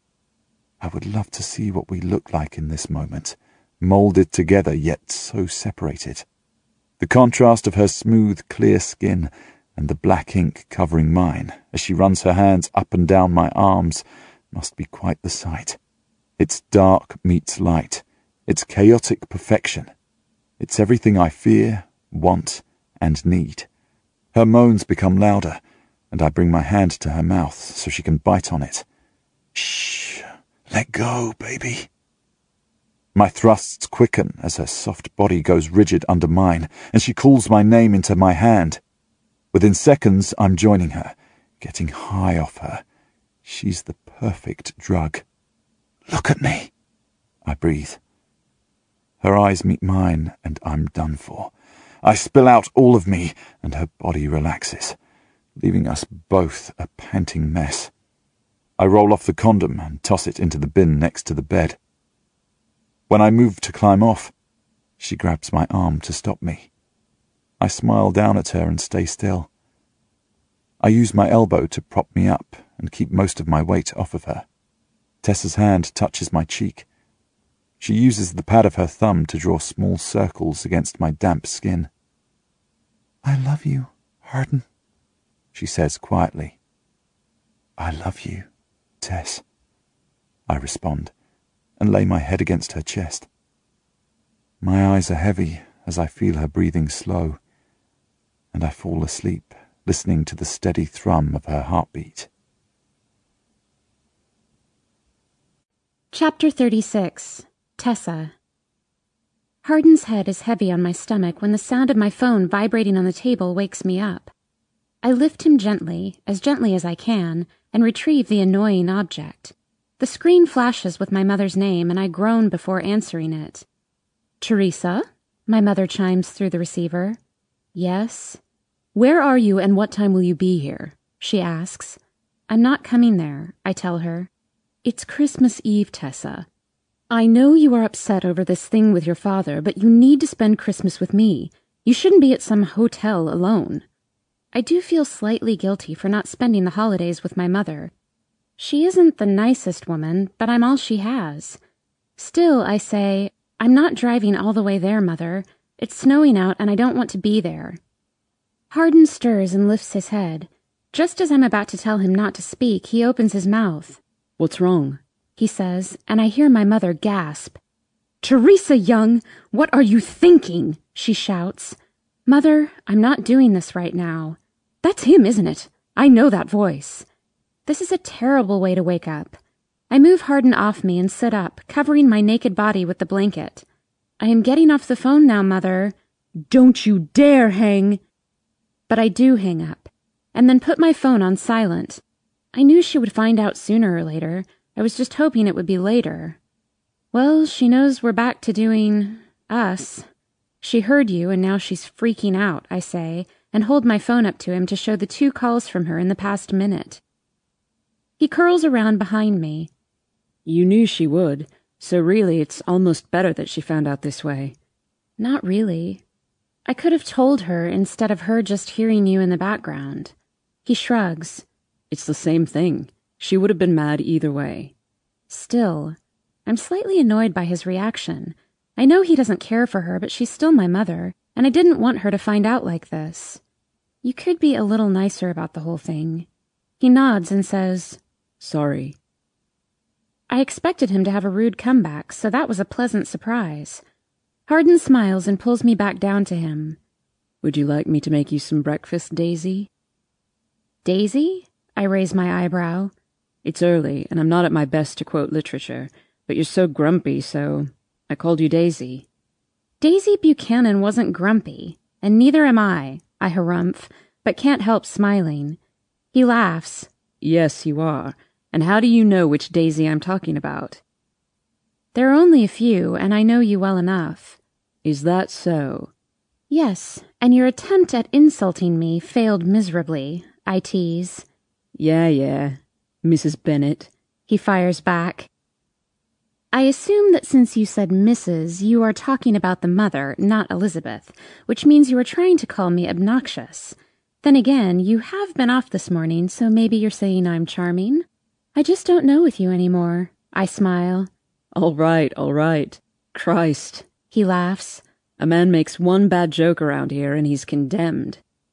I would love to see what we look like in this moment, moulded together yet so separated. The contrast of her smooth, clear skin and the black ink covering mine as she runs her hands up and down my arms must be quite the sight. It's dark meets light. It's chaotic perfection. It's everything I fear, want, and need. Her moans become louder, and I bring my hand to her mouth so she can bite on it. "Shh, let go, baby." My thrusts quicken as her soft body goes rigid under mine, and she calls my name into my hand. Within seconds, I'm joining her, getting high off her. She's the perfect drug. "Look at me," I breathe. Her eyes meet mine, and I'm done for. I spill out all of me, and her body relaxes, leaving us both a panting mess. I roll off the condom and toss it into the bin next to the bed. When I move to climb off, she grabs my arm to stop me. I smile down at her and stay still. I use my elbow to prop me up and keep most of my weight off of her. Tessa's hand touches my cheek. She uses the pad of her thumb to draw small circles against my damp skin. "I love you, Hardin," she says quietly. "I love you, Tess," I respond, and lay my head against her chest. My eyes are heavy as I feel her breathing slow, and I fall asleep, listening to the steady thrum of her heartbeat. Chapter thirty-six. Tessa. Hardin's head is heavy on my stomach when the sound of my phone vibrating on the table wakes me up. I lift him gently, as gently as I can, and retrieve the annoying object. The screen flashes with my mother's name, and I groan before answering it. "Teresa?" my mother chimes through the receiver. "Yes." "Where are you, and what time will you be here?" she asks. "I'm not coming there," I tell her. "It's Christmas Eve, Tessa. I know you are upset over this thing with your father, but you need to spend Christmas with me. You shouldn't be at some hotel alone." I do feel slightly guilty for not spending the holidays with my mother. She isn't the nicest woman, but I'm all she has. Still, I say, "I'm not driving all the way there, Mother. It's snowing out and I don't want to be there." Hardin stirs and lifts his head. Just as I'm about to tell him not to speak, he opens his mouth. What's wrong? He says, and I hear my mother gasp. Teresa Young, what are you thinking? She shouts. Mother, I'm not doing this right now. That's him, isn't it? I know that voice. This is a terrible way to wake up. I move Hardin off me and sit up, covering my naked body with the blanket. I am getting off the phone now, Mother. Don't you dare hang. But I do hang up, and then put my phone on silent. I knew she would find out sooner or later. I was just hoping it would be later. Well, she knows we're back to doing us. She heard you, and now she's freaking out, I say, and hold my phone up to him to show the two calls from her in the past minute. He curls around behind me. You knew she would, so really it's almost better that she found out this way. Not really. I could have told her instead of her just hearing you in the background. He shrugs. It's the same thing. She would have been mad either way. Still, I'm slightly annoyed by his reaction. I know he doesn't care for her, but she's still my mother, and I didn't want her to find out like this. You could be a little nicer about the whole thing. He nods and says, Sorry. I expected him to have a rude comeback, so that was a pleasant surprise. Hardin smiles and pulls me back down to him. Would you like me to make you some breakfast, Daisy? Daisy? I raise my eyebrow. It's early, and I'm not at my best to quote literature, but you're so grumpy, so I called you Daisy. Daisy Buchanan wasn't grumpy, and neither am I, I harumph, but can't help smiling. He laughs. Yes, you are. And how do you know which Daisy I'm talking about? There are only a few, and I know you well enough. Is that so? Yes, and your attempt at insulting me failed miserably, I tease. Yeah, yeah, Missus Bennet. He fires back. I assume that since you said Missus, you are talking about the mother, not Elizabeth, which means you are trying to call me obnoxious. Then again, you have been off this morning, so maybe you're saying I'm charming? I just don't know with you anymore. I smile. All right, all right. Christ. He laughs. A man makes one bad joke around here and he's condemned.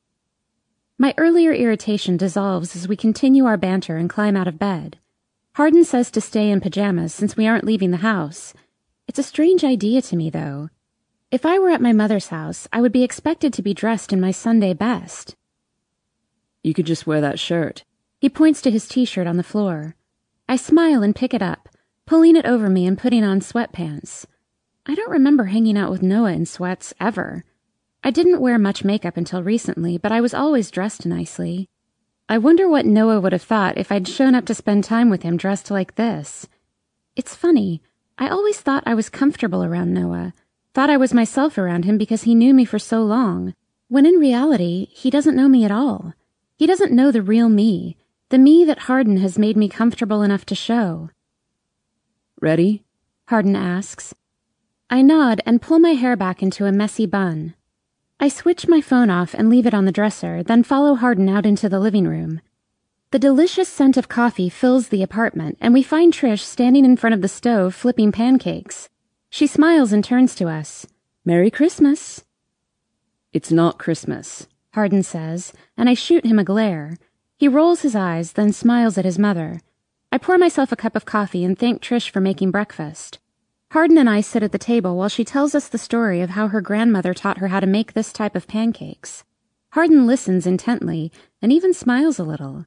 My earlier irritation dissolves as we continue our banter and climb out of bed. Hardin says to stay in pajamas since we aren't leaving the house. It's a strange idea to me, though. If I were at my mother's house, I would be expected to be dressed in my Sunday best. You could just wear that shirt. He points to his t-shirt on the floor. I smile and pick it up, pulling it over me and putting on sweatpants. I don't remember hanging out with Noah in sweats, ever. I didn't wear much makeup until recently, but I was always dressed nicely. I wonder what Noah would have thought if I'd shown up to spend time with him dressed like this. It's funny, I always thought I was comfortable around Noah, thought I was myself around him because he knew me for so long, when in reality, he doesn't know me at all. He doesn't know the real me, the me that Hardin has made me comfortable enough to show. Ready? Hardin asks. I nod and pull my hair back into a messy bun. I switch my phone off and leave it on the dresser, then follow Hardin out into the living room. The delicious scent of coffee fills the apartment, and we find Trish standing in front of the stove flipping pancakes. She smiles and turns to us. Merry Christmas. It's not Christmas, Hardin says, and I shoot him a glare. He rolls his eyes, then smiles at his mother. I pour myself a cup of coffee and thank Trish for making breakfast. Hardin and I sit at the table while she tells us the story of how her grandmother taught her how to make this type of pancakes. Hardin listens intently and even smiles a little.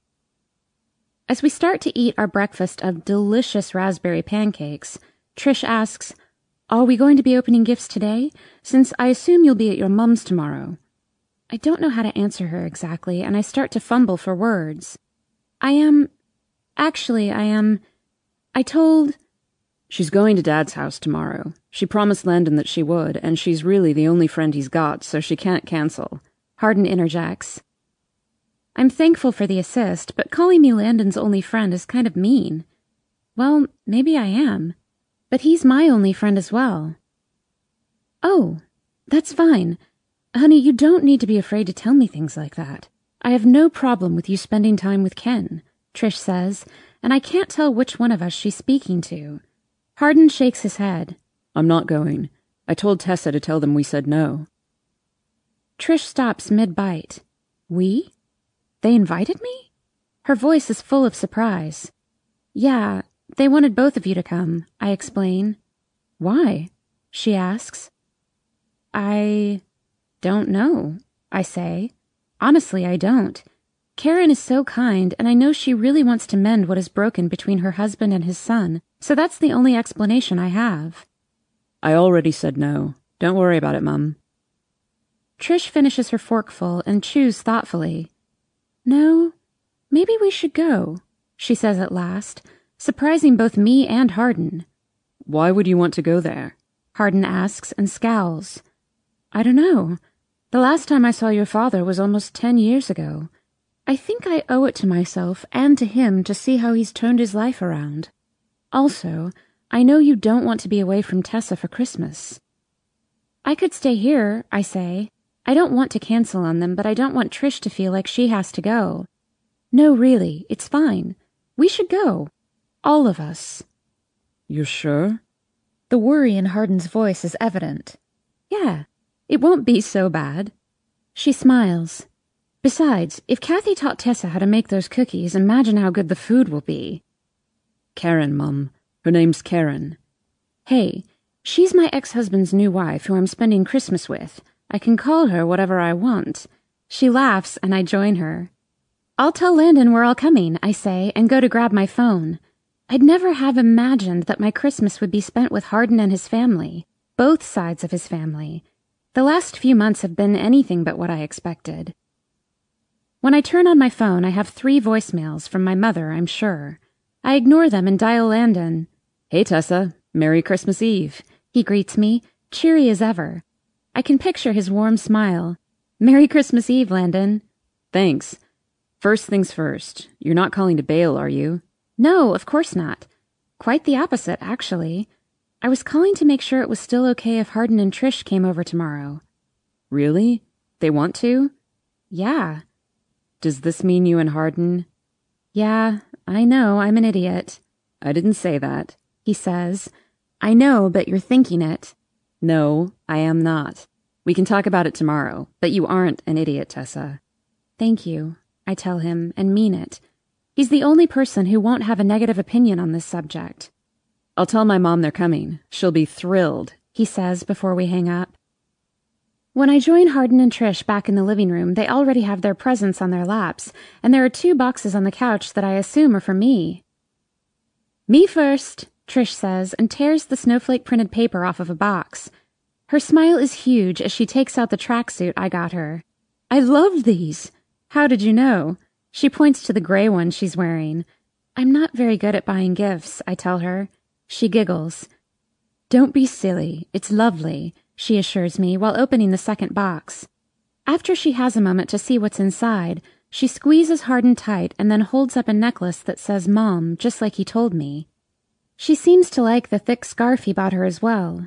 As we start to eat our breakfast of delicious raspberry pancakes, Trish asks, Are we going to be opening gifts today, since I assume you'll be at your mum's tomorrow? I don't know how to answer her exactly, and I start to fumble for words. I am... Actually, I am... I told... She's going to Dad's house tomorrow. She promised Landon that she would, and she's really the only friend he's got, so she can't cancel. Hardin interjects. I'm thankful for the assist, but calling me Landon's only friend is kind of mean. Well, maybe I am. But he's my only friend as well. Oh, that's fine. Honey, you don't need to be afraid to tell me things like that. I have no problem with you spending time with Ken, Trish says, and I can't tell which one of us she's speaking to. Hardin shakes his head. I'm not going. I told Tessa to tell them we said no. Trish stops mid-bite. We? They invited me? Her voice is full of surprise. Yeah, they wanted both of you to come, I explain. Why? She asks. I don't know, I say. Honestly, I don't. Karen is so kind, and I know she really wants to mend what is broken between her husband and his son, so that's the only explanation I have. I already said no. Don't worry about it, Mum. Trish finishes her forkful and chews thoughtfully. No, maybe we should go, she says at last, surprising both me and Hardin. Why would you want to go there? Hardin asks and scowls. I don't know. The last time I saw your father was almost ten years ago. I think I owe it to myself and to him to see how he's turned his life around. Also, I know you don't want to be away from Tessa for Christmas. I could stay here, I say. I don't want to cancel on them, but I don't want Trish to feel like she has to go. No, really, it's fine. We should go. All of us. You're sure? The worry in Hardin's voice is evident. Yeah, it won't be so bad. She smiles. Besides, if Kathy taught Tessa how to make those cookies, imagine how good the food will be. Karen, Mum. Her name's Karen. Hey, she's my ex-husband's new wife who I'm spending Christmas with. I can call her whatever I want. She laughs and I join her. I'll tell Landon we're all coming, I say, and go to grab my phone. I'd never have imagined that my Christmas would be spent with Hardin and his family, both sides of his family. The last few months have been anything but what I expected. When I turn on my phone, I have three voicemails from my mother, I'm sure. I ignore them and dial Landon. Hey, Tessa. Merry Christmas Eve. He greets me, cheery as ever. I can picture his warm smile. Merry Christmas Eve, Landon. Thanks. First things first. You're not calling to bail, are you? No, of course not. Quite the opposite, actually. I was calling to make sure it was still okay if Hardin and Trish came over tomorrow. Really? They want to? Yeah. Does this mean you and Hardin? Yeah, I know, I'm an idiot. I didn't say that. He says. I know, but you're thinking it. No, I am not. We can talk about it tomorrow, but you aren't an idiot, Tessa. Thank you, I tell him, and mean it. He's the only person who won't have a negative opinion on this subject. I'll tell my mom they're coming. She'll be thrilled, he says before we hang up. When I join Hardin and Trish back in the living room, they already have their presents on their laps, and there are two boxes on the couch that I assume are for me. Me first, Trish says, and tears the snowflake-printed paper off of a box. Her smile is huge as she takes out the tracksuit I got her. I love these. How did you know? She points to the gray one she's wearing. I'm not very good at buying gifts, I tell her. She giggles. Don't be silly. It's lovely, she assures me while opening the second box. After she has a moment to see what's inside, she squeezes Hardin tight and then holds up a necklace that says Mom, just like he told me. She seems to like the thick scarf he bought her as well.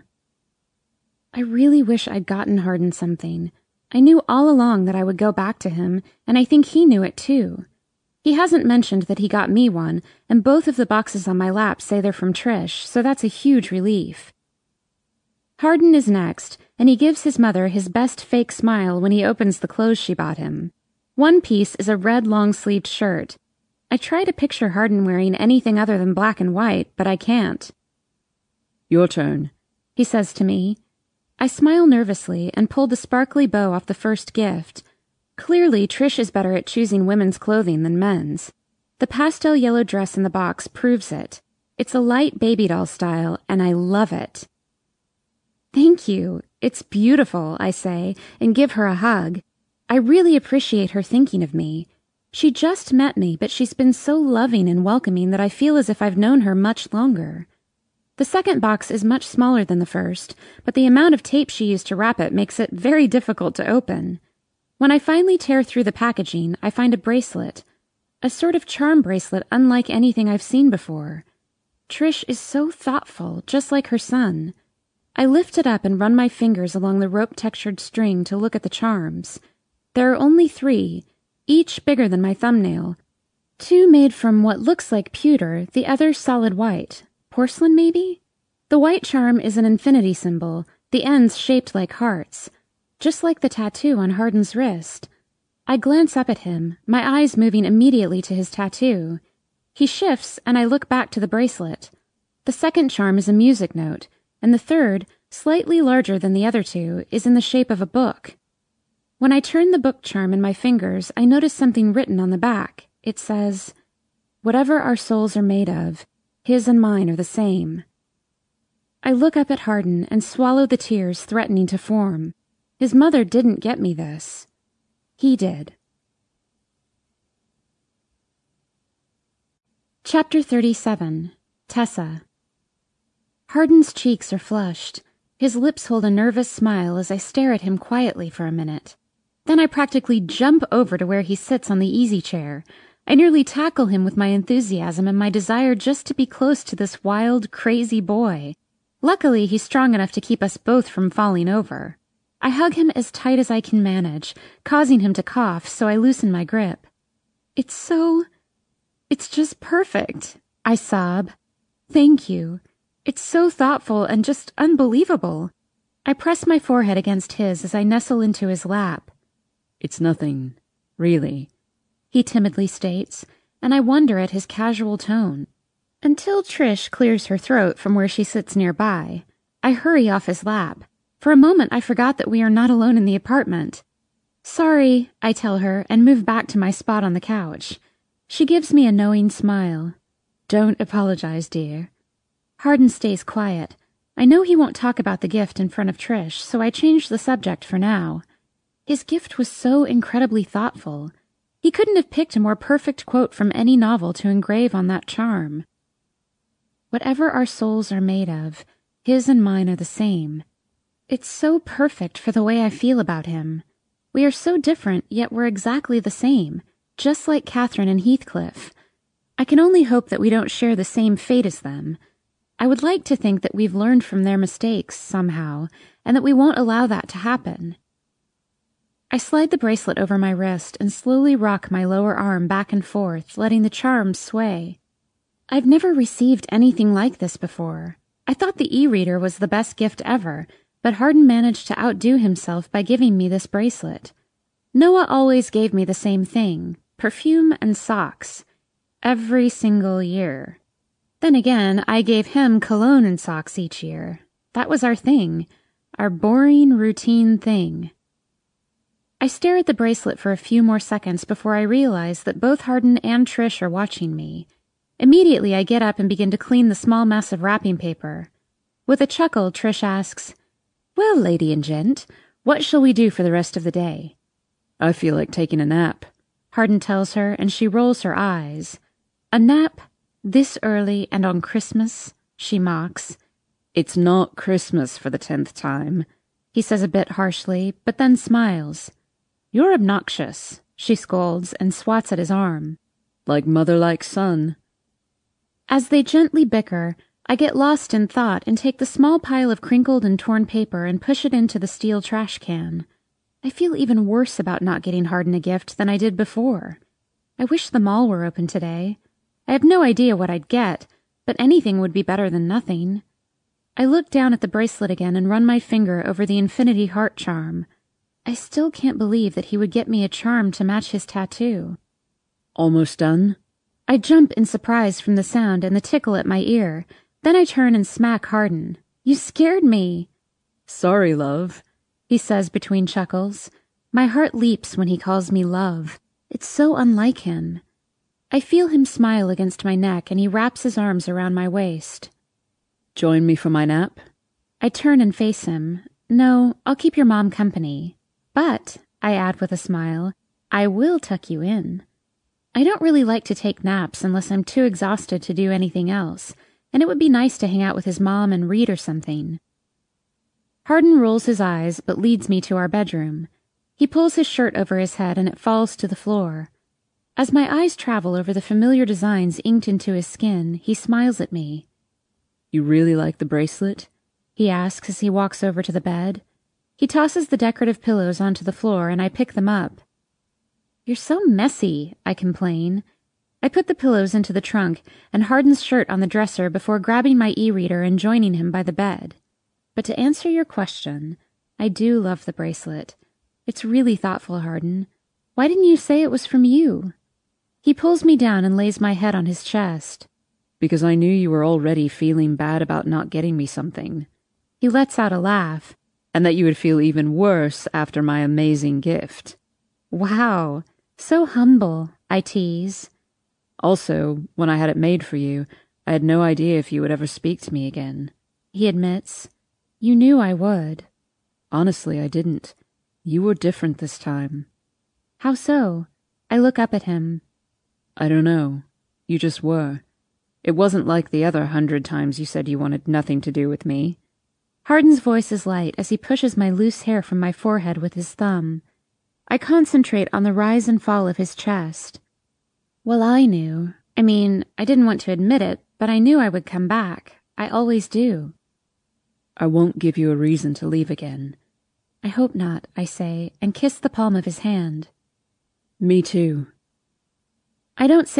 I really wish I'd gotten Hardin something. I knew all along that I would go back to him, and I think he knew it too. He hasn't mentioned that he got me one, and both of the boxes on my lap say they're from Trish, so that's a huge relief. Hardin is next, and he gives his mother his best fake smile when he opens the clothes she bought him. One piece is a red long-sleeved shirt. I try to picture Hardin wearing anything other than black and white, but I can't. Your turn, he says to me. I smile nervously and pull the sparkly bow off the first gift. Clearly, Trish is better at choosing women's clothing than men's. The pastel yellow dress in the box proves it. It's a light baby doll style, and I love it. Thank you. It's beautiful, I say, and give her a hug. I really appreciate her thinking of me. She just met me, but she's been so loving and welcoming that I feel as if I've known her much longer. The second box is much smaller than the first, but the amount of tape she used to wrap it makes it very difficult to open. When I finally tear through the packaging, I find a bracelet. A sort of charm bracelet unlike anything I've seen before. Trish is so thoughtful, just like her son. I lift it up and run my fingers along the rope-textured string to look at the charms. There are only three, each bigger than my thumbnail. Two made from what looks like pewter, the other solid white. Porcelain, maybe? The white charm is an infinity symbol, the ends shaped like hearts, just like the tattoo on Hardin's wrist. I glance up at him, my eyes moving immediately to his tattoo. He shifts, and I look back to the bracelet. The second charm is a music note, and the third, slightly larger than the other two, is in the shape of a book. When I turn the book charm in my fingers, I notice something written on the back. It says, "Whatever our souls are made of, his and mine are the same." I look up at Hardin and swallow the tears threatening to form. His mother didn't get me this. He did. Chapter thirty-seven. Tessa. Hardin's cheeks are flushed. His lips hold a nervous smile as I stare at him quietly for a minute. Then I practically jump over to where he sits on the easy chair. I nearly tackle him with my enthusiasm and my desire just to be close to this wild, crazy boy. Luckily, he's strong enough to keep us both from falling over. I hug him as tight as I can manage, causing him to cough, so I loosen my grip. It's so... It's just perfect, I sob. Thank you. It's so thoughtful and just unbelievable. I press my forehead against his as I nestle into his lap. It's nothing, really, he timidly states, and I wonder at his casual tone. Until Trish clears her throat from where she sits nearby, I hurry off his lap. For a moment I forgot that we are not alone in the apartment. Sorry, I tell her, and move back to my spot on the couch. She gives me a knowing smile. Don't apologize, dear. Hardin stays quiet. I know he won't talk about the gift in front of Trish, so I change the subject for now. His gift was so incredibly thoughtful. He couldn't have picked a more perfect quote from any novel to engrave on that charm. Whatever our souls are made of, his and mine are the same. It's so perfect for the way I feel about him. We are so different, yet we're exactly the same, just like Catherine and Heathcliff. I can only hope that we don't share the same fate as them. I would like to think that we've learned from their mistakes, somehow, and that we won't allow that to happen. I slide the bracelet over my wrist and slowly rock my lower arm back and forth, letting the charm sway. I've never received anything like this before. I thought the e-reader was the best gift ever, but Hardin managed to outdo himself by giving me this bracelet. Noah always gave me the same thing, perfume and socks, every single year. Then again, I gave him cologne and socks each year. That was our thing, our boring, routine thing. I stare at the bracelet for a few more seconds before I realize that both Hardin and Trish are watching me. Immediately, I get up and begin to clean the small mess of wrapping paper. With a chuckle, Trish asks, "Well, lady and gent, what shall we do for the rest of the day?" I feel like taking a nap, Hardin tells her, and she rolls her eyes. A nap? This early and on Christmas? She mocks. It's not Christmas for the tenth time, he says a bit harshly, but then smiles. You're obnoxious, she scolds and swats at his arm. Like mother like son. As they gently bicker, I get lost in thought and take the small pile of crinkled and torn paper and push it into the steel trash can. I feel even worse about not getting Hardin a gift than I did before. I wish the mall were open today. I have no idea what I'd get, but anything would be better than nothing. I look down at the bracelet again and run my finger over the infinity heart charm. I still can't believe that he would get me a charm to match his tattoo. Almost done? I jump in surprise from the sound and the tickle at my ear. Then I turn and smack Hardin. You scared me. Sorry, love, he says between chuckles. My heart leaps when he calls me love. It's so unlike him. I feel him smile against my neck and he wraps his arms around my waist. Join me for my nap? I turn and face him. No, I'll keep your mom company. But, I add with a smile, I will tuck you in. I don't really like to take naps unless I'm too exhausted to do anything else, and it would be nice to hang out with his mom and read or something. Hardin rolls his eyes but leads me to our bedroom. He pulls his shirt over his head and it falls to the floor. As my eyes travel over the familiar designs inked into his skin, he smiles at me. You really like the bracelet? He asks as he walks over to the bed. He tosses the decorative pillows onto the floor and I pick them up. You're so messy, I complain. I put the pillows into the trunk and Hardin's shirt on the dresser before grabbing my e-reader and joining him by the bed. But to answer your question, I do love the bracelet. It's really thoughtful, Hardin. Why didn't you say it was from you? He pulls me down and lays my head on his chest. Because I knew you were already feeling bad about not getting me something. He lets out a laugh. And that you would feel even worse after my amazing gift. Wow, so humble, I tease. Also, when I had it made for you, I had no idea if you would ever speak to me again. He admits. You knew I would. Honestly, I didn't. You were different this time. How so? I look up at him. I don't know. You just were. It wasn't like the other hundred times you said you wanted nothing to do with me. Hardin's voice is light as he pushes my loose hair from my forehead with his thumb. I concentrate on the rise and fall of his chest. Well, I knew. I mean, I didn't want to admit it, but I knew I would come back. I always do. I won't give you a reason to leave again. I hope not, I say, and kiss the palm of his hand. Me too. I don't say